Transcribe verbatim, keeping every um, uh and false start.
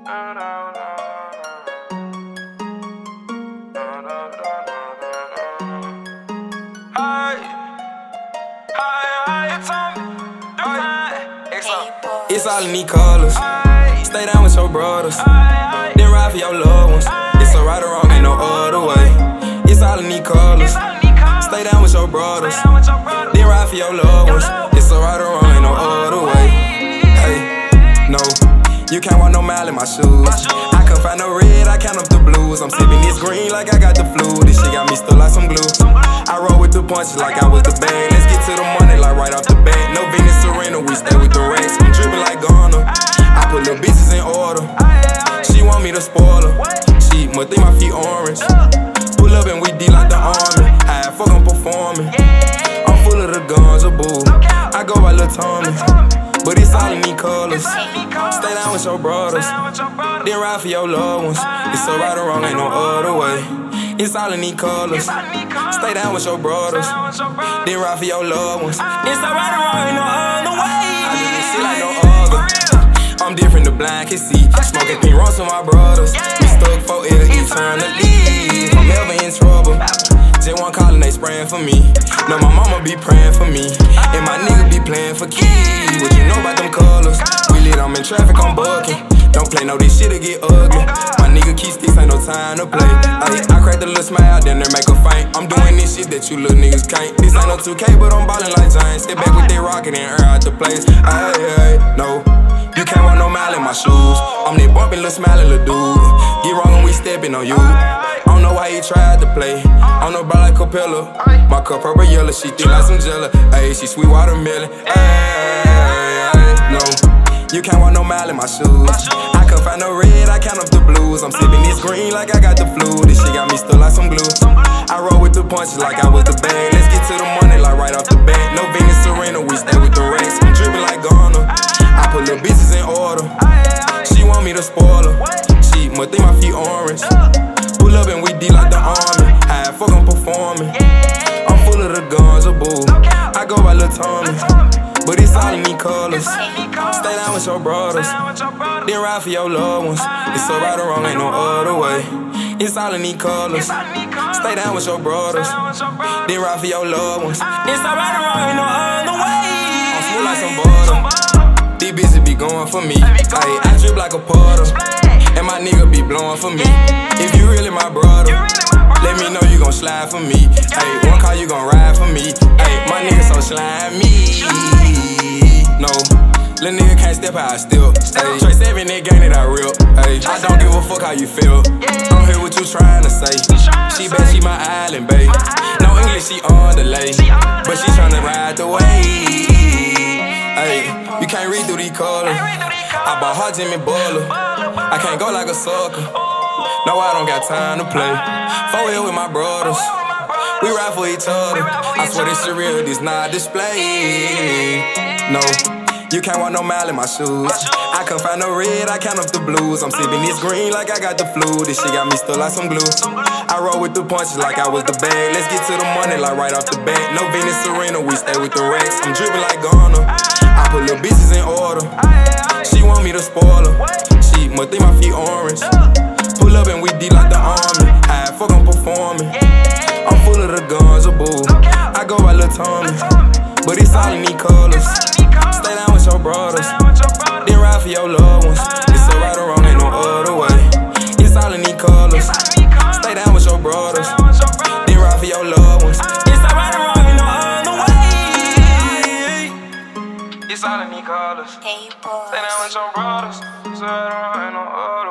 It's all in these colors. Stay down with your brothers, then ride for your loved ones. It's a right or wrong, ain't no other way. It's all in these colors. Stay down with your brothers, then ride for your loved ones. It's a right or wrong, ain't no other way. Hey, no, you can't walk no mile in my shoes. I can't find no red, I count up the blues. I'm sipping this green like I got the flu. This shit got me stuck like some glue. I roll with the punches like I was the bag. Let's get to the money like right off the bat. No Venus Serena, we stay with the racks. I'm dripping like Garner. I put little bitches in order. She want me to spoil her. She must think my feet orange. Pull up and we D like the army. I fuck I'm performing. I'm full of the guns, a boo. I go by Lil Tommy, but it's all in these colors. Stay down with your brothers, then ride for your loved ones. It's a right or wrong, ain't no other way. It's all in these colors. Stay down with your brothers, then ride for your loved ones. It's a right or wrong, ain't no other way. I do this shit like no other. I'm different, the blind can see. Smoking pink runs with my brothers. We stuck for ill eternally. I'm never in trouble. Just one calling, they spraying for me. Know my mama be praying for me, and my nigga be playing for keys. What you know about them colors? We lit, I'm in traffic, I'm bucking. Don't play no this shit'll get ugly. My nigga keep sticks, ain't no time to play. Ay, I crack the little smile, then they make a feint. I'm doing this shit that you little niggas can't. This ain't no two K, but I'm ballin' like Giants. Step back with they rocket and air out the place. Ay, ay, no, you can't walk no mile in my shoes. I'm that bumpin' little smiling little dude. Get wrong when we steppin' on you. I don't know why he tried to play. I don't know about like Capella. My cup purple yellow, she thick like some jelly. Ayy, she sweet watermelon. Ayy, no, you can't walk no mile in my shoes. I can't find no red, I count up the blues. I'm sipping this green like I got the flu. This shit got me stuck like some glue. I roll with the punches like I was the bag. Let's get to the money like right off the bat. No Venus Serena, we stay with the racks. I'm dripping like Garner. I put little bitches in order. She want me to spoil her. She must think my feet orange. Pull up and we D like the army. I fuck I'm performing. I'm full of the guns, a boo. I go by Lil Tommy, but it's all in these colors. Stay down with your brothers, then ride for your loved ones. It's a right or wrong, ain't no other way. It's all in these colors. Stay down with your brothers, then ride for your loved ones. It's a right or wrong, ain't no other way. I'm smooth like some butter. These bitches be going for me. Ay, I drip like a puddle, and my nigga be blowing for me. If you really my brother, let me know you gon' slide for me. Ay, one call you gon' ride for me. Ay, my nigga so slimy. No, lil' nigga can't step how I still. Ay, Trey seven, that gang that I rip. Ay, I don't give a fuck how you feel. Don't hear what you trying to say. She bet she my island, babe. No English, she on the lay, but she tryna ride the wave. Ay, you can't read through these colors. I bought hard Jimmy Butler. I can't go like a sucker. No, I don't got time to play. Four here with my brothers, we ride for each other. I swear this shit real, this not display. No, you can't walk no mile in my shoes. I can't find no red, I count up the blues. I'm sipping this green like I got the flu. This shit got me stuck like some glue. I roll with the punches like I was the bag. Let's get to the money like right off the bat. No Venus Serena, we stay with the racks. I'm dripping like Garner. I put little bitches in order. She want me to spoil her. She must think my feet orange. Pull up and we D like the army. I fuck I'm performing. I'm full of the guns, a boo. I go by Lil Tommy, but it's all in these colors. Stay down with your brothers, then ride for your loved ones. It's a right or wrong, ain't no other way. It's all in these colors. Stay down with your brothers, then ride for your loved ones. It's a right or wrong, ain't no other way. It's all in these colors. Stay down with your brothers. It's a right or wrong, ain't no other way.